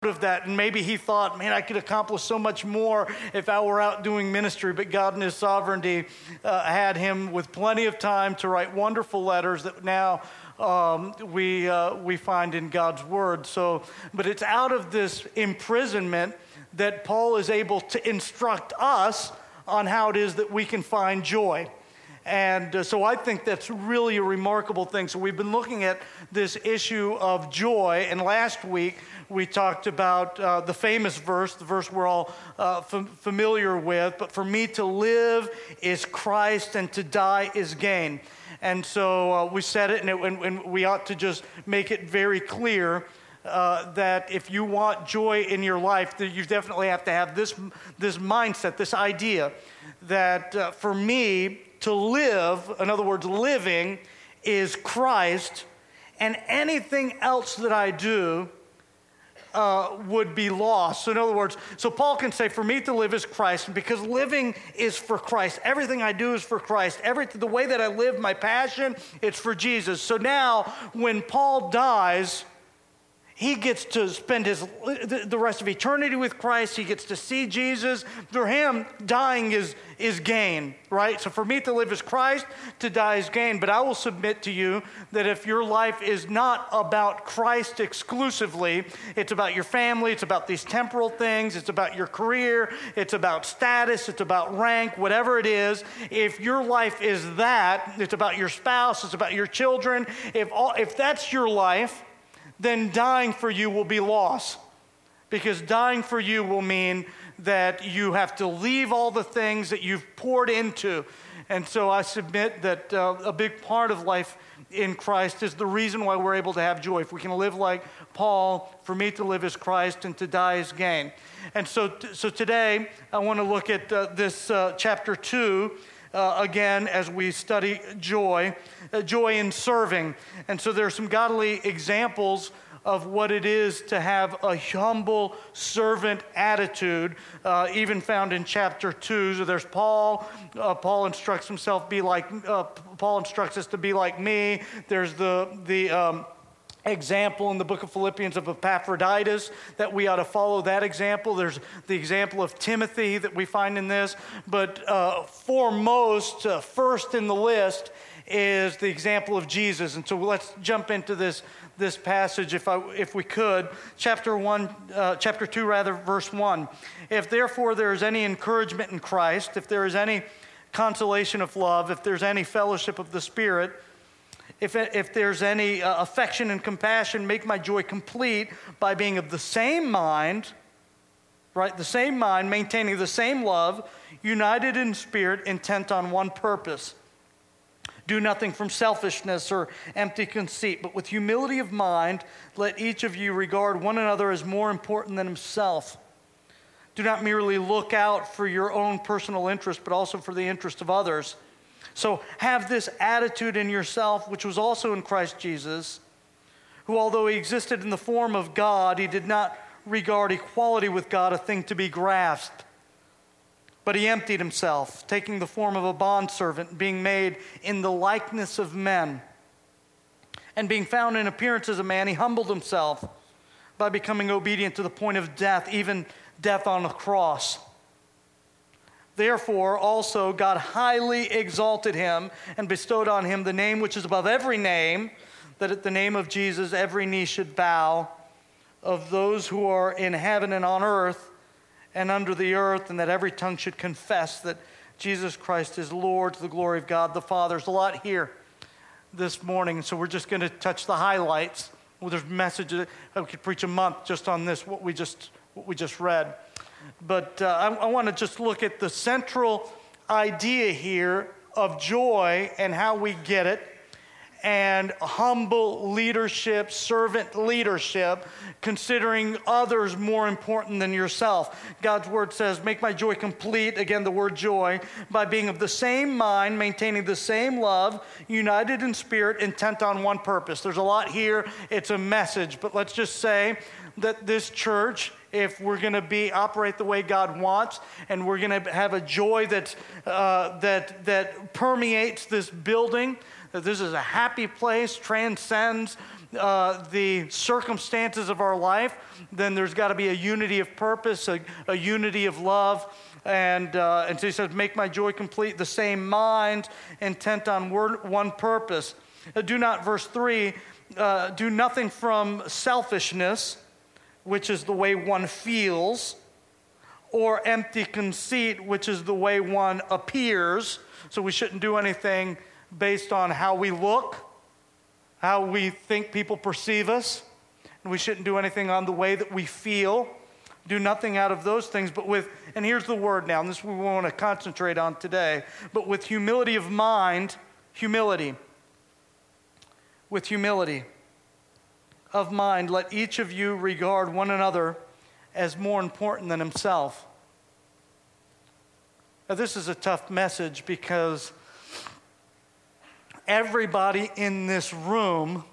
of that, and maybe he thought, man, I could accomplish so much more if I were out doing ministry, but God in his sovereignty had him with plenty of time to write wonderful letters that now we find in God's word. So, but it's out of this imprisonment that Paul is able to instruct us on how it is that we can find joy. And so I think that's really a remarkable thing. So we've been looking at this issue of joy, and last week we talked about the famous verse, the verse we're all familiar with, but for me to live is Christ and to die is gain. And so we said it, and we ought to just make it very clear that if you want joy in your life, that you definitely have to have this mindset, this idea that for me, to live, in other words, living, is Christ, and anything else that I do would be lost. So in other words, so Paul can say, for me to live is Christ, and because living is for Christ, everything I do is for Christ. The way that I live, my passion, it's for Jesus. So now, when Paul dies, he gets to spend the rest of eternity with Christ. He gets to see Jesus. For him, dying is gain, right? So for me to live is Christ, to die is gain. But I will submit to you that if your life is not about Christ exclusively, it's about your family, it's about these temporal things, it's about your career, it's about status, it's about rank, whatever it is. If your life is that, it's about your spouse, it's about your children. If that's your life, then dying for you will be loss. Because dying for you will mean that you have to leave all the things that you've poured into. And so I submit that a big part of life in Christ is the reason why we're able to have joy. If we can live like Paul, for me to live is Christ and to die is gain. And so today I want to look at this chapter 2 again as we study joy in serving. And so there are some godly examples of what it is to have a humble servant attitude, even found in chapter 2. So there's Paul. Paul instructs Paul instructs us to be like me. There's the example in the book of Philippians of Epaphroditus, that we ought to follow that example. There's the example of Timothy that we find in this. But foremost, first in the list, is the example of Jesus. And so let's jump into this passage if we could. Chapter 2, verse 1. If therefore there is any encouragement in Christ, if there is any consolation of love, if there's any fellowship of the Spirit, if there's any affection and compassion, make my joy complete by being of the same mind, right? The same mind, maintaining the same love, united in spirit, intent on one purpose. Do nothing from selfishness or empty conceit, but with humility of mind, let each of you regard one another as more important than himself. Do not merely look out for your own personal interest, but also for the interest of others. So have this attitude in yourself, which was also in Christ Jesus, who, although he existed in the form of God, he did not regard equality with God a thing to be grasped. But he emptied himself, taking the form of a bondservant, being made in the likeness of men. And being found in appearance as a man, he humbled himself by becoming obedient to the point of death, even death on a cross. Therefore, also God highly exalted him and bestowed on him the name which is above every name, that at the name of Jesus every knee should bow, of those who are in heaven and on earth and under the earth, and that every tongue should confess that Jesus Christ is Lord, to the glory of God the Father. There's a lot here this morning, so we're just going to touch the highlights. Well, there's messages. I could preach a month just on this, what we just read. But I want to just look at the central idea here of joy and how we get it, and humble leadership, servant leadership, considering others more important than yourself. God's word says, make my joy complete, again the word joy, by being of the same mind, maintaining the same love, united in spirit, intent on one purpose. There's a lot here. It's a message, but let's just say that this church, if we're going to operate the way God wants, and we're going to have a joy that permeates this building, that this is a happy place, transcends the circumstances of our life, then there's got to be a unity of purpose, a unity of love. And so he says, make my joy complete, the same mind, intent on one purpose. Do not, verse 3, do nothing from selfishness, which is the way one feels, or empty conceit, which is the way one appears. So we shouldn't do anything based on how we look, how we think people perceive us. And we shouldn't do anything on the way that we feel. Do nothing out of those things, but with, and here's the word now, and this we want to concentrate on today, but with humility of mind, with humility of mind, let each of you regard one another as more important than himself. Now, this is a tough message because everybody in this room,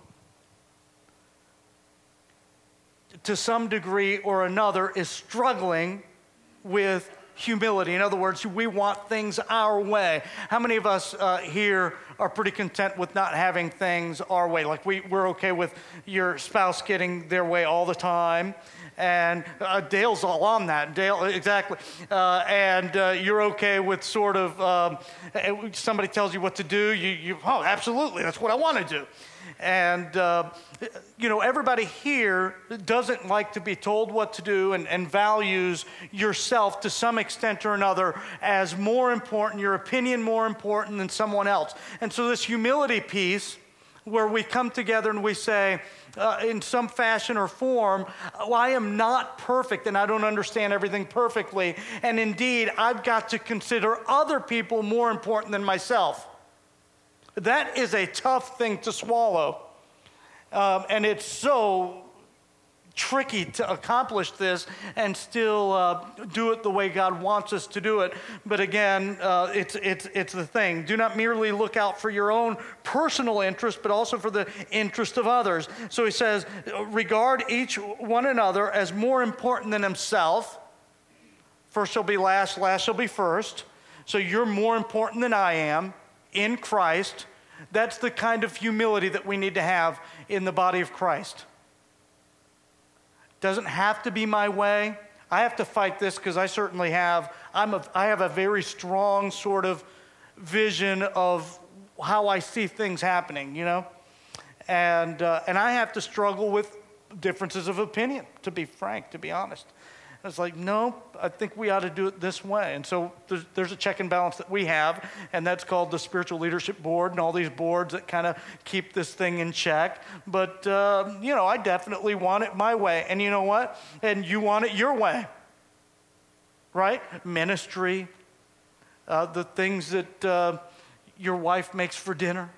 to some degree or another, is struggling with humility. In other words, we want things our way. How many of us here are pretty content with not having things our way? Like we're okay with your spouse getting their way all the time. And Dale's all on that. Dale, exactly. And you're okay with sort of, somebody tells you what to do, oh, absolutely, that's what I want to do. And, everybody here doesn't like to be told what to do and values yourself to some extent or another as more important, your opinion more important than someone else. And so this humility piece, where we come together and we say, in some fashion or form, I am not perfect and I don't understand everything perfectly. And indeed, I've got to consider other people more important than myself. That is a tough thing to swallow. And it's so tricky to accomplish this and still do it the way God wants us to do it. But again, it's the thing. Do not merely look out for your own personal interest, but also for the interest of others. So he says, regard each one another as more important than himself. First shall be last, last shall be first. So you're more important than I am in Christ. That's the kind of humility that we need to have in the body of Christ. Doesn't have to be my way. I have to fight this because I certainly have. I have a very strong sort of vision of how I see things happening, and I have to struggle with differences of opinion, to be frank, to be honest. It's like, no, I think we ought to do it this way. And so there's a check and balance that we have, and that's called the Spiritual Leadership Board and all these boards that kind of keep this thing in check. But, I definitely want it my way. And you know what? And you want it your way, right? Ministry, the things that your wife makes for dinner,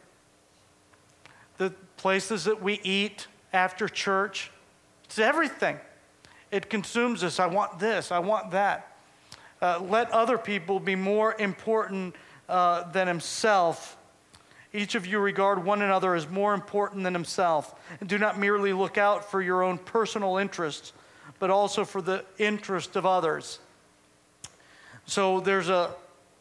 the places that we eat after church. It's everything. It consumes us. I want this. I want that. Let other people be more important than himself. Each of you regard one another as more important than himself. And do not merely look out for your own personal interests, but also for the interest of others. So there's a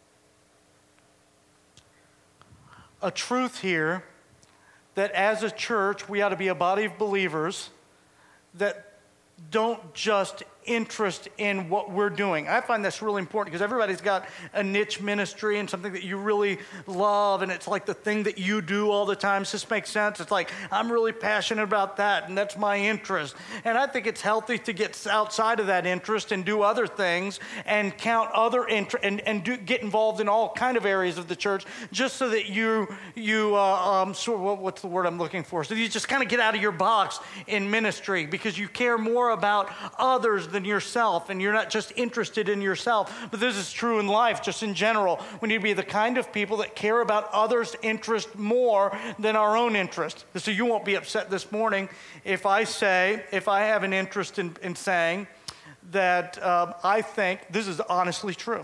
truth here that as a church, we ought to be a body of believers that don't just interest in what we're doing. I find that's really important because everybody's got a niche ministry and something that you really love, and it's like the thing that you do all the time. Does this make sense? It's like, I'm really passionate about that, and that's my interest. And I think it's healthy to get outside of that interest and do other things and count other interest and get involved in all kind of areas of the church, just so that you what's the word I'm looking for? So you just kind of get out of your box in ministry because you care more about others than yourself, and you're not just interested in yourself. But this is true in life, just in general. We need to be the kind of people that care about others' interest more than our own interest. So you won't be upset this morning if I have an interest in saying that I think, this is honestly true,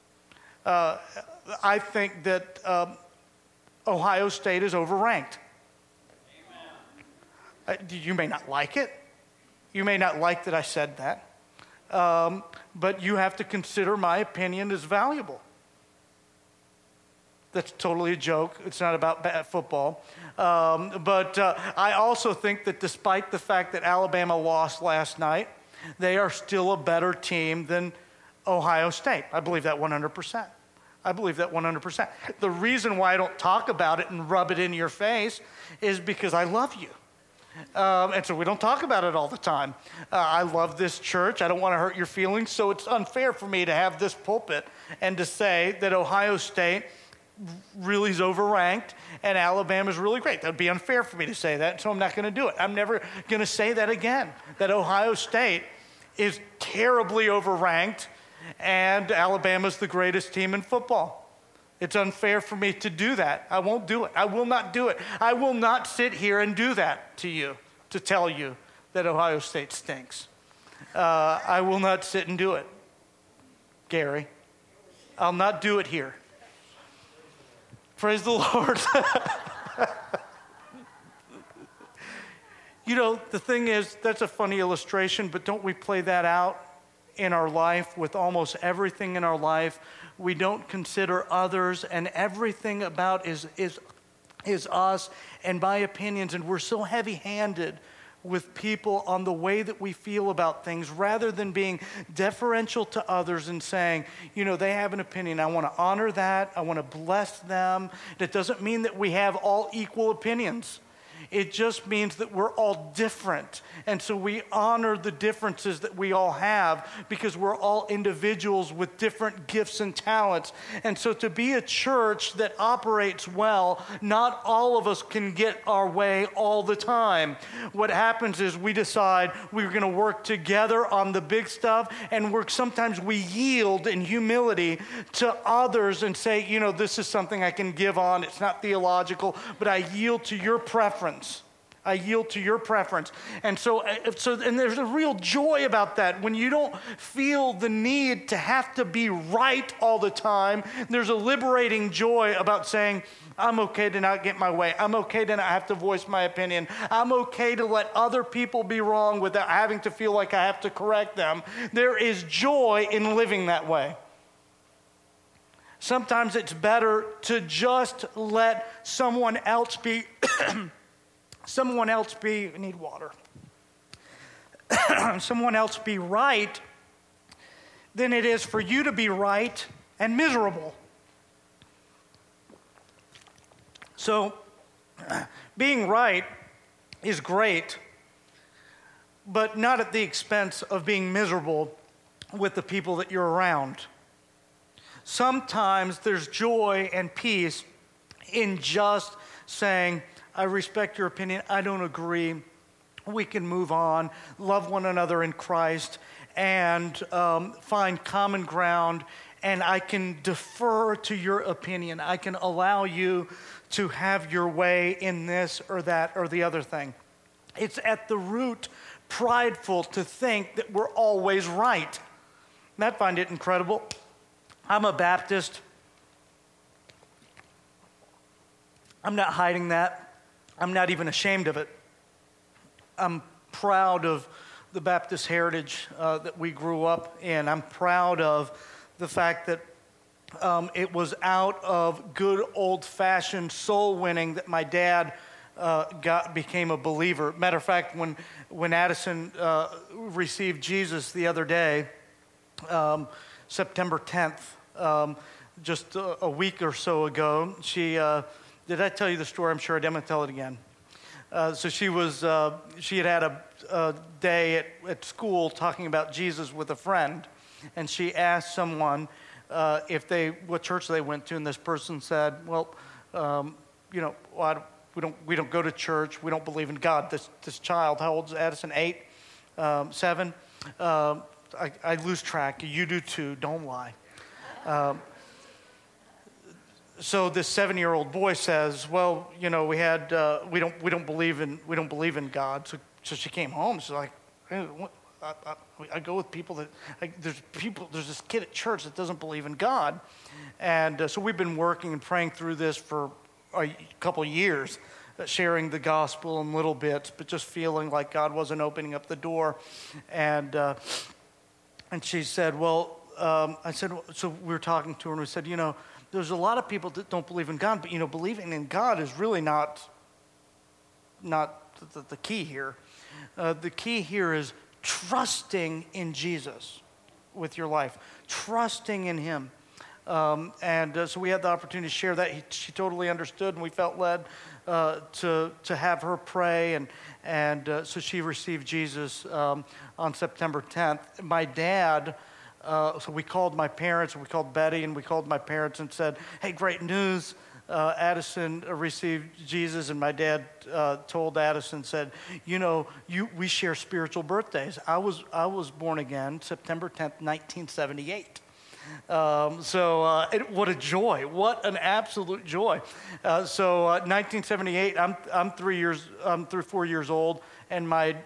I think that Ohio State is overranked. You may not like it. You may not like that I said that. But you have to consider my opinion as valuable. That's totally a joke. It's not about football. But I also think that despite the fact that Alabama lost last night, they are still a better team than Ohio State. I believe that 100%. I believe that 100%. The reason why I don't talk about it and rub it in your face is because I love you. And so we don't talk about it all the time. I love this church. I don't want to hurt your feelings. So it's unfair for me to have this pulpit and to say that Ohio State really is overranked and Alabama's really great. That would be unfair for me to say that, so I'm not going to do it. I'm never going to say that again, that Ohio State is terribly overranked and Alabama's the greatest team in football. It's unfair for me to do that. I won't do it. I will not do it. I will not sit here and do that to you, to tell you that Ohio State stinks. I will not sit and do it, Gary. I'll not do it here. Praise the Lord. You know, the thing is, that's a funny illustration, but don't we play that out in our life with almost everything in our life? We don't consider others, and everything about is us and my opinions, and we're so heavy-handed with people on the way that we feel about things rather than being deferential to others and saying, you know, they have an opinion. I want to honor that. I want to bless them. It doesn't mean that we have all equal opinions. It just means that we're all different. And so we honor the differences that we all have because we're all individuals with different gifts and talents. And so to be a church that operates well, not all of us can get our way all the time. What happens is we decide we're going to work together on the big stuff, and sometimes we yield in humility to others and say, you know, this is something I can give on. It's not theological, but I yield to your preference. I yield to your preference. And and there's a real joy about that. When you don't feel the need to have to be right all the time, there's a liberating joy about saying, I'm okay to not get my way. I'm okay to not have to voice my opinion. I'm okay to let other people be wrong without having to feel like I have to correct them. There is joy in living that way. Sometimes it's better to just let someone else be I need water. Someone else be right than it is for you to be right and miserable. So, being right is great, but not at the expense of being miserable with the people that you're around. Sometimes there's joy and peace in just saying, I respect your opinion. I don't agree. We can move on, love one another in Christ, and find common ground. And I can defer to your opinion. I can allow you to have your way in this or that or the other thing. It's at the root prideful to think that we're always right. And I find it incredible. I'm a Baptist. I'm not hiding that. I'm not even ashamed of it. I'm proud of the Baptist heritage that we grew up in. I'm proud of the fact that it was out of good old-fashioned soul winning that my dad became a believer. Matter of fact, when Addison received Jesus the other day, September 10th, just a week or so ago, she... did I tell you the story? I'm sure I did. I'm going to tell it again. So she had a day at school talking about Jesus with a friend, and she asked someone what church they went to, and this person said, "Well, we don't go to church. We don't believe in God." This child, how old is Addison? 8, 7. I lose track. You do too. Don't lie. So this 7-year-old boy says, "Well, you know, we don't believe in God." So she came home. She's like, "Hey, I go with people that there's this kid at church that doesn't believe in God," and so we've been working and praying through this for a couple of years, sharing the gospel in little bits, but just feeling like God wasn't opening up the door, and she said, "Well," I said, so we were talking to her and we said, there's a lot of people that don't believe in God, but believing in God is really not the key here. The key here is trusting in Jesus with your life, trusting in him. So we had the opportunity to share that. She totally understood, and we felt led to have her pray, and so she received Jesus on September 10th. My dad, so we called my parents, and we called Betty, and we called my parents and said, hey, great news. Addison received Jesus, and my dad told Addison, said, we share spiritual birthdays. I was born again September 10th, 1978. What a joy! What an absolute joy! 1978. I'm 4 years old, and my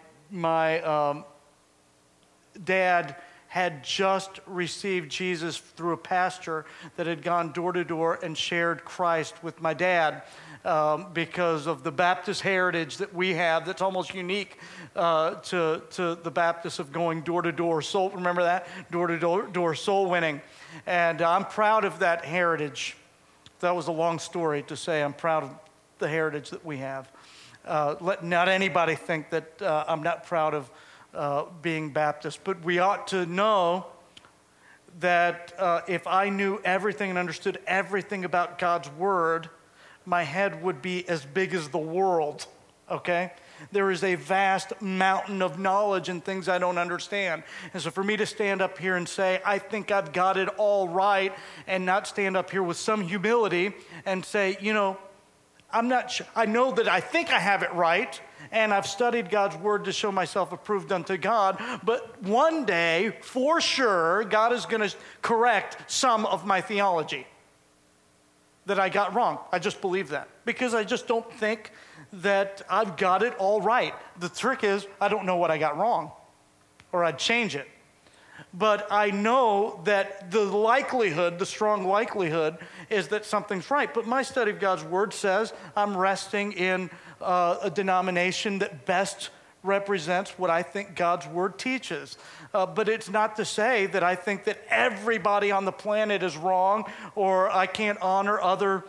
dad had just received Jesus through a pastor that had gone door to door and shared Christ with my dad. Because of the Baptist heritage that we have, that's almost unique to the Baptists of going door to door. Soul, remember that? Door to door soul winning. And I'm proud of that heritage. That was a long story to say I'm proud of the heritage that we have. Let not anybody think that I'm not proud of being Baptist, but we ought to know that if I knew everything and understood everything about God's Word, my head would be as big as the world, okay? There is a vast mountain of knowledge and things I don't understand. And so for me to stand up here and say, I think I've got it all right, and not stand up here with some humility and say, I'm not sure. I know that I think I have it right, and I've studied God's Word to show myself approved unto God, but one day, for sure, God is going to correct some of my theology that I got wrong. I just believe that because I just don't think that I've got it all right. The trick is I don't know what I got wrong, or I'd change it. But I know that the strong likelihood is that something's right. But my study of God's Word says I'm resting in a denomination that best represents what I think God's Word teaches. But it's not to say that I think that everybody on the planet is wrong, or I can't honor other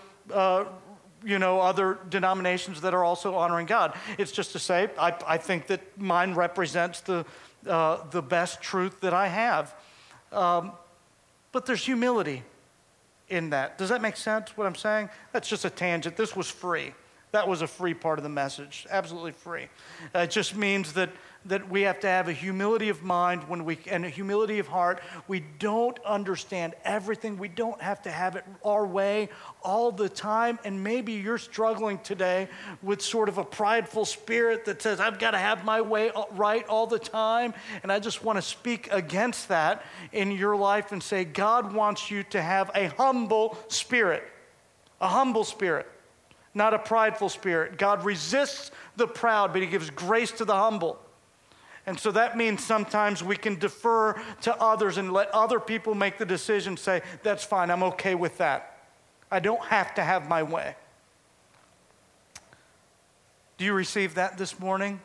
denominations that are also honoring God. It's just to say I think that mine represents the best truth that I have. But there's humility in that. Does that make sense, what I'm saying? That's just a tangent. This was free. That was a free part of the message, absolutely free. It just means that we have to have a humility of mind and a humility of heart. We don't understand everything. We don't have to have it our way all the time. And maybe you're struggling today with sort of a prideful spirit that says, I've got to have my way right all the time. And I just want to speak against that in your life and say, God wants you to have a humble spirit, not a prideful spirit. God resists the proud, but he gives grace to the humble. And so that means sometimes we can defer to others and let other people make the decision, say, that's fine, I'm okay with that. I don't have to have my way. Do you receive that this morning?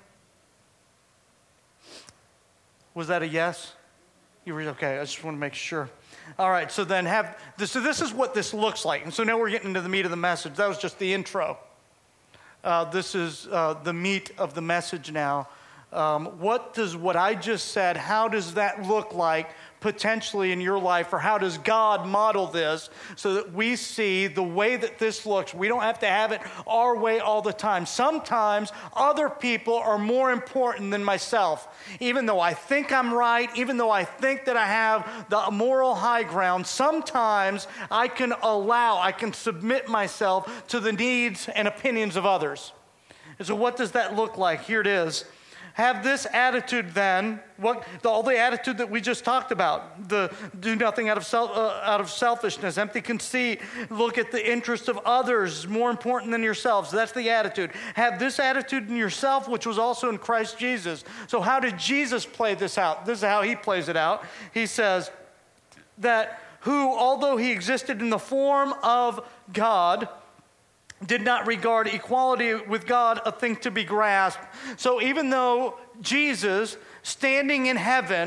Was that a yes? Okay, I just want to make sure. All right, so then this is what this looks like. And so now we're getting into the meat of the message. That was just the intro. This is the meat of the message now. What I just said, how does that look like potentially in your life, or how does God model this so that we see the way that this looks? We don't have to have it our way all the time. Sometimes other people are more important than myself. Even though I think I'm right, even though I think that I have the moral high ground, sometimes I can submit myself to the needs and opinions of others. And so what does that look like? Here it is. Have this attitude then, all the attitude that we just talked about, the do nothing out of selfishness, empty conceit, look at the interest of others more important than yourselves. That's the attitude. Have this attitude in yourself, which was also in Christ Jesus. So how did Jesus play this out? This is how he plays it out. He says that who, although he existed in the form of God, did not regard equality with God a thing to be grasped. So even though Jesus, standing in heaven,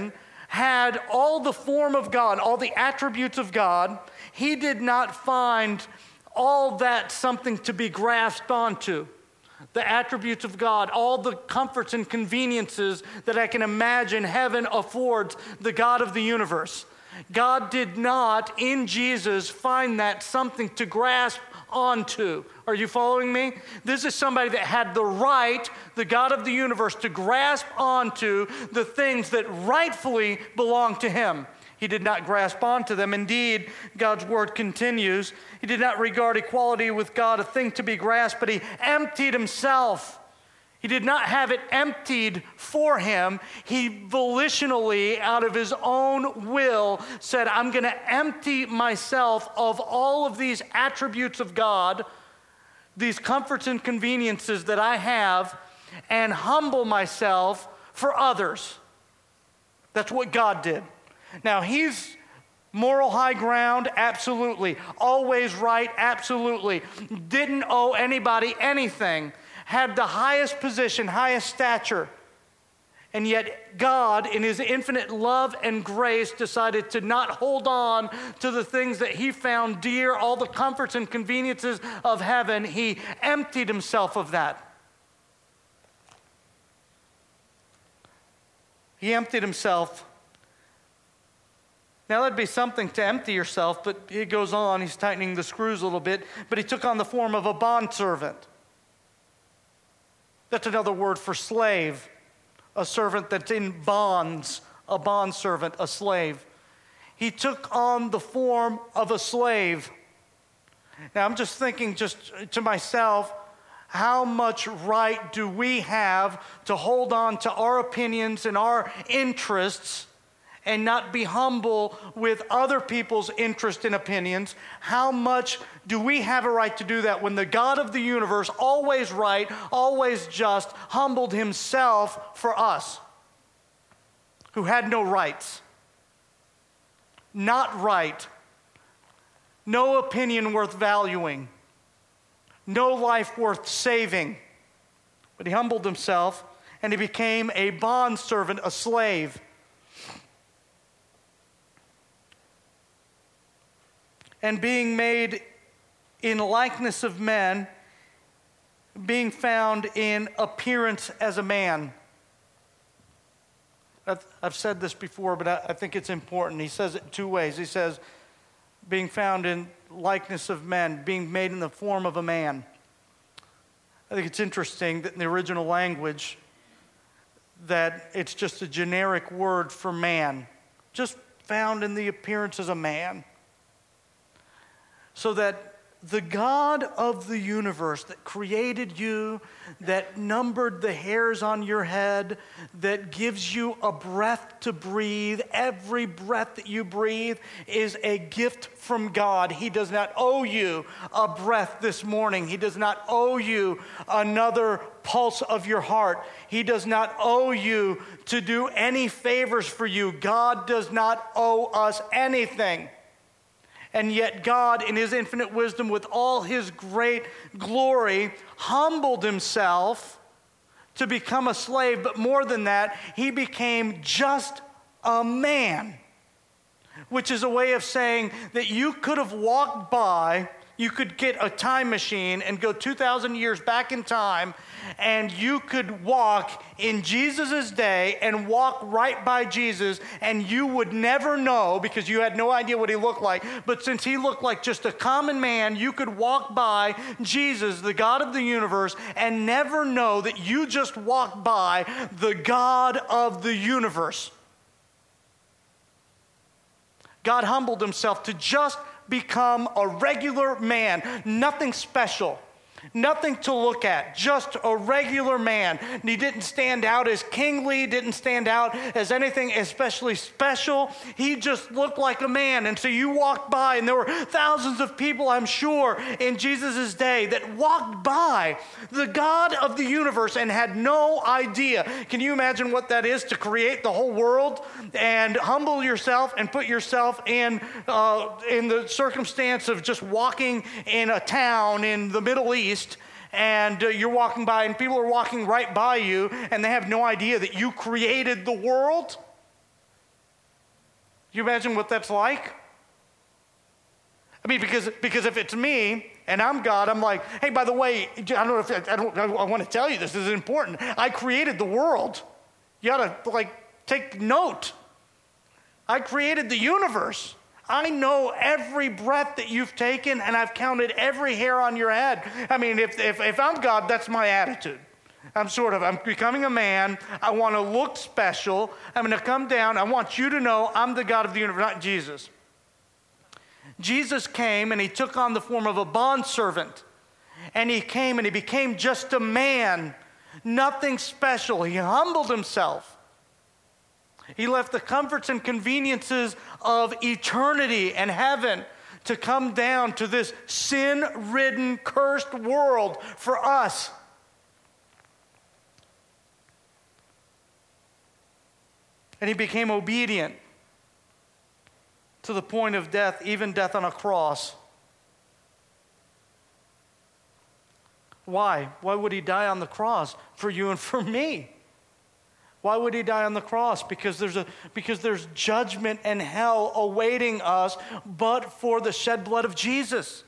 had all the form of God, all the attributes of God, he did not find all that something to be grasped onto. The attributes of God, all the comforts and conveniences that I can imagine heaven affords the God of the universe. God did not, in Jesus, find that something to grasp onto. Are you following me? This is somebody that had the right, the God of the universe, to grasp onto the things that rightfully belong to him. He did not grasp onto them. Indeed, God's word continues, he did not regard equality with God a thing to be grasped, but he emptied himself. He did not have it emptied for him. He volitionally, out of his own will, said, I'm going to empty myself of all of these attributes of God, these comforts and conveniences that I have, and humble myself for others. That's what God did. Now, he's moral high ground, absolutely. Always right, absolutely. Didn't owe anybody anything. Had the highest position, highest stature. And yet God, in his infinite love and grace, decided to not hold on to the things that he found dear, all the comforts and conveniences of heaven. He emptied himself of that. He emptied himself. Now, that'd be something to empty yourself, but he goes on, he's tightening the screws a little bit, but he took on the form of a bondservant. That's another word for slave, a servant that's in bonds, a bondservant, a slave. He took on the form of a slave. Now, I'm just thinking just to myself, how much right do we have to hold on to our opinions and our interests and not be humble with other people's interest and opinions? How much do we have a right to do that when the God of the universe, always right, always just, humbled himself for us, who had no rights, not right, no opinion worth valuing, no life worth saving. But he humbled himself and he became a bondservant, a slave. And being made in likeness of men, being found in appearance as a man. I've said this before, but I think it's important. He says it two ways. He says, being found in likeness of men, being made in the form of a man. I think it's interesting that in the original language, that it's just a generic word for man, just found in the appearance as a man. So that the God of the universe that created you, that numbered the hairs on your head, that gives you a breath to breathe, every breath that you breathe is a gift from God. He does not owe you a breath this morning. He does not owe you another pulse of your heart. He does not owe you to do any favors for you. God does not owe us anything. And yet God, in his infinite wisdom, with all his great glory, humbled himself to become a slave. But more than that, he became just a man, which is a way of saying that you could have walked by, you could get a time machine and go 2,000 years back in time, and you could walk in Jesus' day and walk right by Jesus, and you would never know because you had no idea what he looked like. But since he looked like just a common man, you could walk by Jesus, the God of the universe, and never know that you just walked by the God of the universe. God humbled himself to just become a regular man, nothing special, nothing to look at, just a regular man. And he didn't stand out as kingly, didn't stand out as anything especially special. He just looked like a man. And so you walked by, and there were thousands of people, I'm sure, in Jesus' day that walked by the God of the universe and had no idea. Can you imagine what that is, to create the whole world and humble yourself and put yourself in the circumstance of just walking in a town in the Middle East, and you're walking by and people are walking right by you and they have no idea that you created the world? You imagine what that's like? I mean, because if it's me and I'm God, I'm like, hey, by the way, I want to tell you this is important. I created the world. You ought to take note. I created the universe. I know every breath that you've taken, and I've counted every hair on your head. I mean, if I'm God, that's my attitude. I'm becoming a man. I want to look special. I'm going to come down. I want you to know I'm the God of the universe, not Jesus. Jesus came and he took on the form of a bondservant. And he came and he became just a man. Nothing special. He humbled himself. He left the comforts and conveniences of eternity and heaven to come down to this sin-ridden, cursed world for us. And he became obedient to the point of death, even death on a cross. Why? Why would he die on the cross? For you and for me. Why would he die on the cross? Because there's judgment and hell awaiting us, but for the shed blood of Jesus.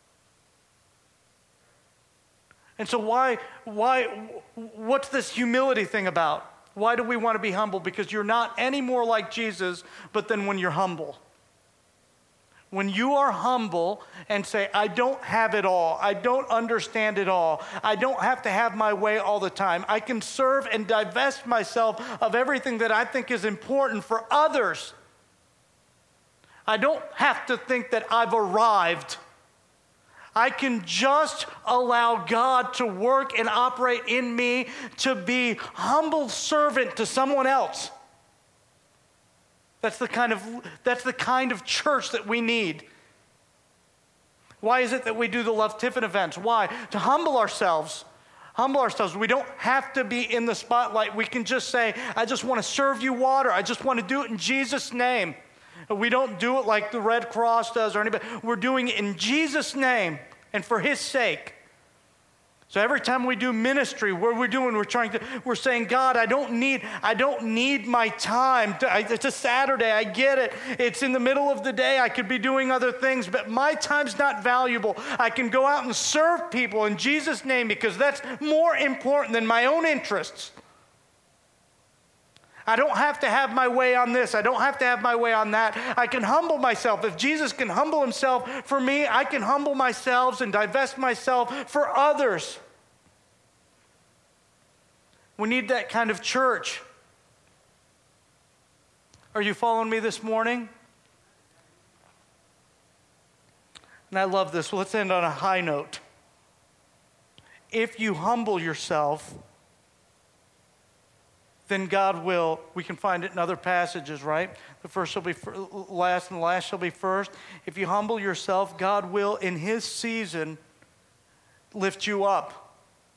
And so what's this humility thing about? Why do we want to be humble? Because you're not any more like Jesus, but then when you're humble. When you are humble and say, I don't have it all. I don't understand it all. I don't have to have my way all the time. I can serve and divest myself of everything that I think is important for others. I don't have to think that I've arrived. I can just allow God to work and operate in me to be humble servant to someone else. That's the kind of church that we need. Why is it that we do the Love Tiffin events? Why? To humble ourselves. Humble ourselves. We don't have to be in the spotlight. We can just say, I just want to serve you water. I just want to do it in Jesus' name. We don't do it like the Red Cross does or anybody. We're doing it in Jesus' name and for his sake. So every time we do ministry, we're saying, God, I don't need my time. It's a Saturday, I get it. It's in the middle of the day, I could be doing other things, but my time's not valuable. I can go out and serve people in Jesus' name because that's more important than my own interests. I don't have to have my way on this. I don't have to have my way on that. I can humble myself. If Jesus can humble himself for me, I can humble myself and divest myself for others. We need that kind of church. Are you following me this morning? And I love this. Well, let's end on a high note. If you humble yourself, then God will, we can find it in other passages, right? The first shall be last and the last shall be first. If you humble yourself, God will, in his season, lift you up.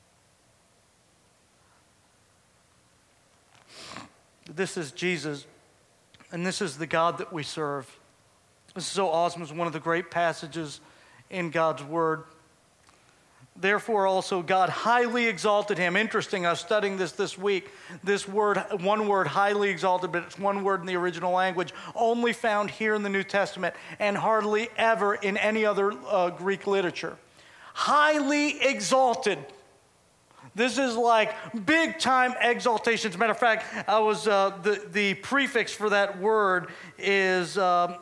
This is Jesus, and this is the God that we serve. This is so awesome. It's one of the great passages in God's Word. Therefore also God highly exalted him. Interesting, I was studying this week. This word, one word, highly exalted, but it's one word in the original language, only found here in the New Testament and hardly ever in any other Greek literature. Highly exalted. This is like big time exaltation. As a matter of fact, I was the prefix for that word is the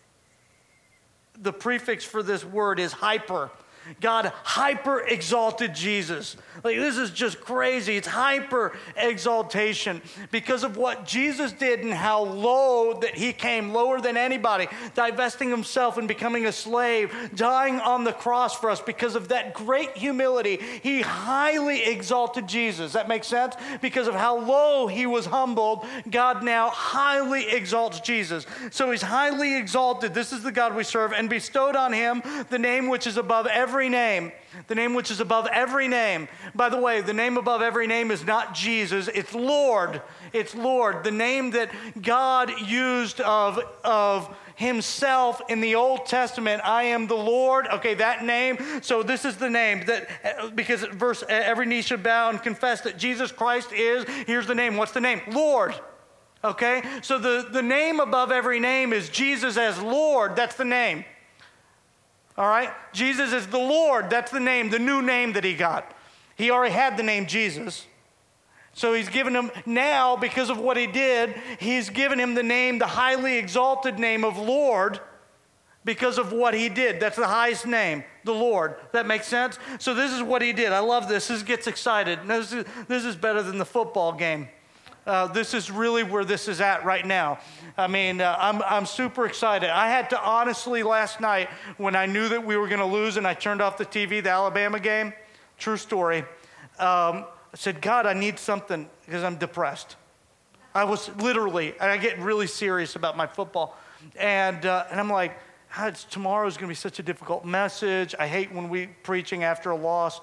prefix for this word is hyper. God hyper exalted Jesus. Like, this is just crazy. It's hyper exaltation because of what Jesus did and how low that he came, lower than anybody, divesting himself and becoming a slave, dying on the cross for us. Because of that great humility, he highly exalted Jesus. That makes sense? Because of how low he was humbled, God now highly exalts Jesus. So he's highly exalted. This is the God we serve, and bestowed on him the name which is above every name. The name which is above every name. By the way, the name above every name is not Jesus, it's Lord. It's Lord. The name that God used of himself in the Old Testament, I am the Lord. Okay, that name. So this is the name that, because every knee should bow and confess that Jesus Christ is, here's the name. What's the name? Lord. Okay? So the name above every name is Jesus as Lord. That's the name. All right? Jesus is the Lord. That's the name, the new name that he got. He already had the name Jesus. So he's given him now, because of what he did, he's given him the name, the highly exalted name of Lord, because of what he did. That's the highest name, the Lord. That makes sense? So this is what he did. I love this. This gets excited. This is better than the football game. This is really where this is at right now. I mean, I'm super excited. I had to honestly, last night, when I knew that we were going to lose and I turned off the TV, the Alabama game, true story, I said, God, I need something because I'm depressed. I was literally, and I get really serious about my football. And I'm like, tomorrow's going to be such a difficult message. I hate when we preaching after a loss.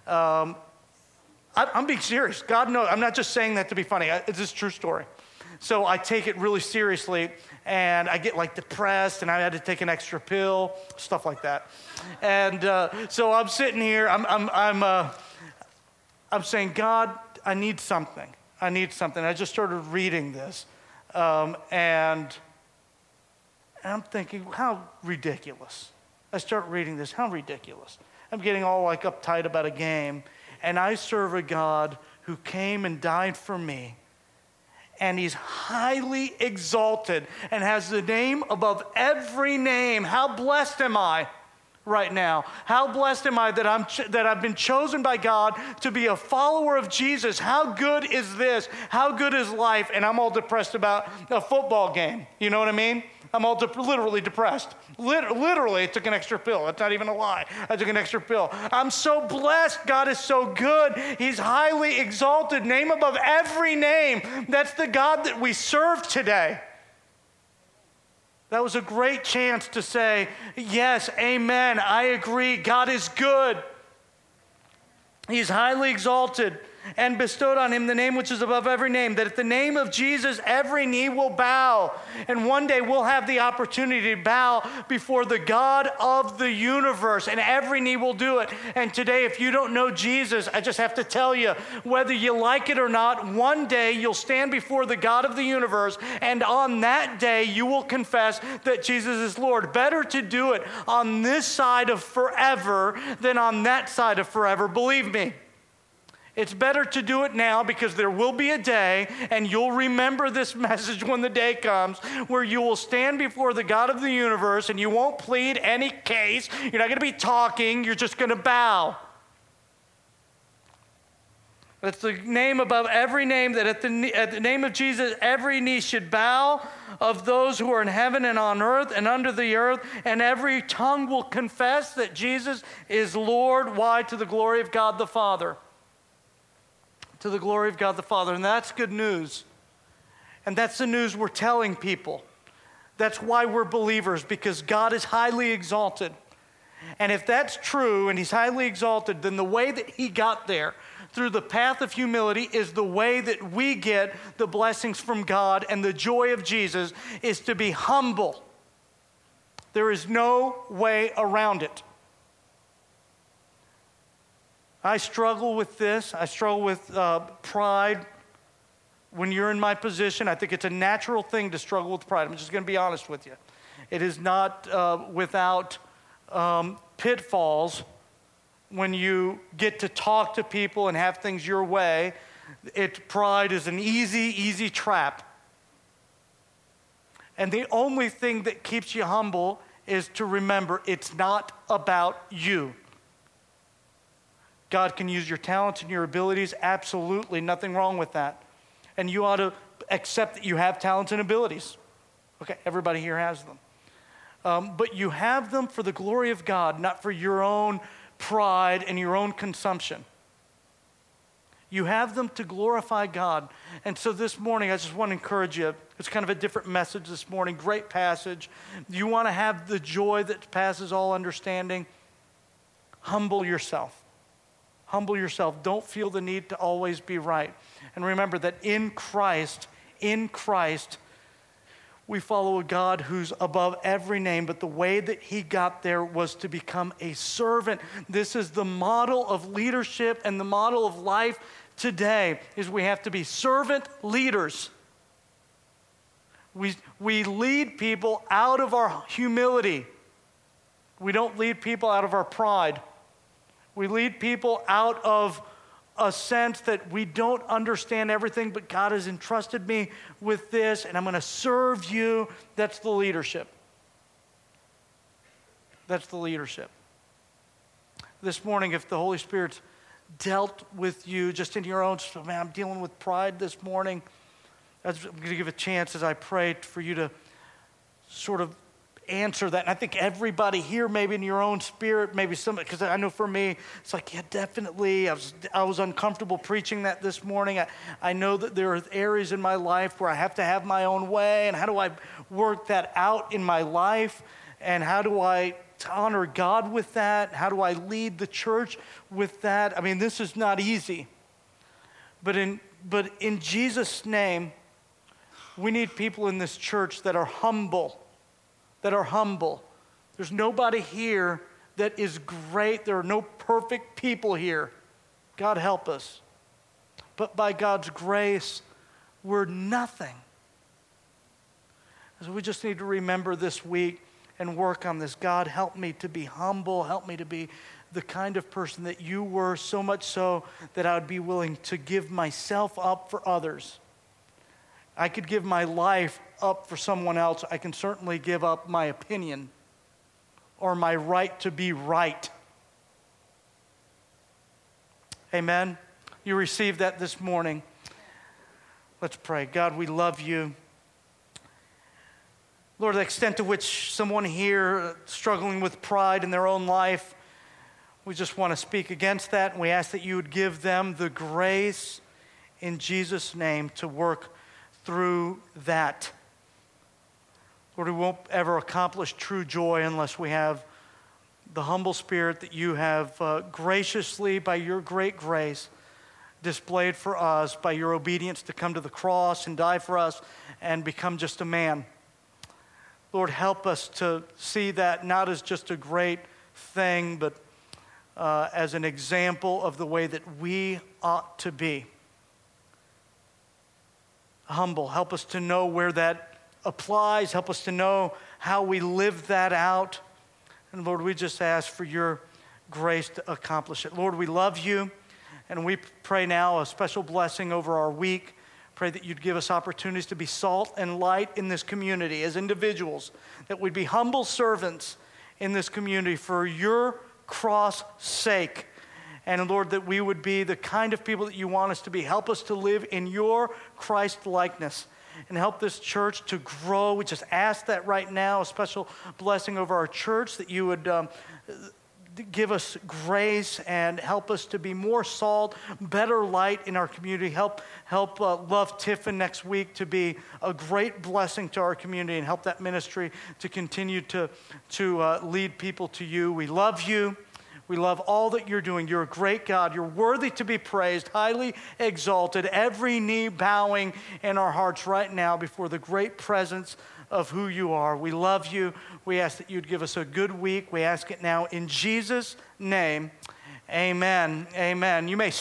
I'm being serious. God knows. I'm not just saying that to be funny. It's just a true story. So I take it really seriously, and I get like depressed, and I had to take an extra pill, stuff like that. And so I'm sitting here. I'm saying, God, I need something. I need something. I just started reading this, and I'm thinking, how ridiculous. I start reading this. How ridiculous. I'm getting all like uptight about a game. And I serve a God who came and died for me. And he's highly exalted and has the name above every name. How blessed am I right now? How blessed am I that I've been chosen by God to be a follower of Jesus? How good is this? How good is life? And I'm all depressed about a football game. You know what I mean? I'm all literally depressed. Literally, I took an extra pill. That's not even a lie. I took an extra pill. I'm so blessed. God is so good. He's highly exalted, name above every name. That's the God that we serve today. That was a great chance to say, yes, amen, I agree. God is good. He's highly exalted and bestowed on him the name which is above every name, that at the name of Jesus every knee will bow. And one day we'll have the opportunity to bow before the God of the universe, and every knee will do it. And today, if you don't know Jesus, I just have to tell you, whether you like it or not, one day you'll stand before the God of the universe, and on that day you will confess that Jesus is Lord. Better to do it on this side of forever than on that side of forever. Believe me. It's better to do it now, because there will be a day, and you'll remember this message when the day comes, where you will stand before the God of the universe and you won't plead any case. You're not going to be talking. You're just going to bow. That's the name above every name, that at the name of Jesus every knee should bow, of those who are in heaven and on earth and under the earth, and every tongue will confess that Jesus is Lord. Why? To the glory of God the Father. To the glory of God the Father. And that's good news. And that's the news we're telling people. That's why we're believers, because God is highly exalted. And if that's true, and he's highly exalted, then the way that he got there, through the path of humility, is the way that we get the blessings from God, and the joy of Jesus is to be humble. There is no way around it. I struggle with this. I struggle with pride. When you're in my position, I think it's a natural thing to struggle with pride. I'm just going to be honest with you. It is not without pitfalls when you get to talk to people and have things your way. Pride is an easy trap. And the only thing that keeps you humble is to remember it's not about you. God can use your talents and your abilities. Absolutely, nothing wrong with that. And you ought to accept that you have talents and abilities. Okay, everybody here has them. But you have them for the glory of God, not for your own pride and your own consumption. You have them to glorify God. And so this morning, I just want to encourage you. It's kind of a different message this morning. Great passage. You want to have the joy that passes all understanding? Humble yourself. Humble yourself. Don't feel the need to always be right. And remember that in Christ, we follow a God who's above every name, but the way that he got there was to become a servant. This is the model of leadership, and the model of life today is we have to be servant leaders. We lead people out of our humility. We don't lead people out of our pride. We lead people out of a sense that we don't understand everything, but God has entrusted me with this, and I'm going to serve you. That's the leadership. That's the leadership. This morning, if the Holy Spirit's dealt with you just in your own, man, I'm dealing with pride this morning, I'm going to give a chance as I pray for you to sort of answer that. And I think everybody here, maybe in your own spirit, maybe somebody, because I know for me, it's like, yeah, definitely. I was uncomfortable preaching that this morning. I know that there are areas in my life where I have to have my own way, and how do I work that out in my life? And how do I honor God with that? How do I lead the church with that? I mean, this is not easy. But in Jesus' name, we need people in this church that are humble. There's nobody here that is great. There are no perfect people here. God help us. But by God's grace, we're nothing. So we just need to remember this week and work on this. God, help me to be humble. Help me to be the kind of person that you were, so much so that I would be willing to give myself up for others. I could give my life up for someone else. I can certainly give up my opinion or my right to be right. Amen? You received that this morning. Let's pray. God, we love you. Lord, the extent to which someone here struggling with pride in their own life, we just want to speak against that, and we ask that you would give them the grace in Jesus' name to work through that. Lord, we won't ever accomplish true joy unless we have the humble spirit that you have graciously, by your great grace, displayed for us by your obedience to come to the cross and die for us and become just a man. Lord, help us to see that not as just a great thing, but as an example of the way that we ought to be. Humble. Help us to know where that applies. Help us to know how we live that out. And Lord, we just ask for your grace to accomplish it. Lord, we love you, and we pray now a special blessing over our week. Pray that you'd give us opportunities to be salt and light in this community as individuals, that we'd be humble servants in this community for your cross sake. And Lord, that we would be the kind of people that you want us to be. Help us to live in your Christ likeness and help this church to grow. We just ask that right now, a special blessing over our church, that you would give us grace and help us to be more salt, better light in our community. Help Love Tiffin next week to be a great blessing to our community, and help that ministry to continue to lead people to you. We love you. We love all that you're doing. You're a great God. You're worthy to be praised, highly exalted, every knee bowing in our hearts right now before the great presence of who you are. We love you. We ask that you'd give us a good week. We ask it now in Jesus' name. Amen. Amen. You may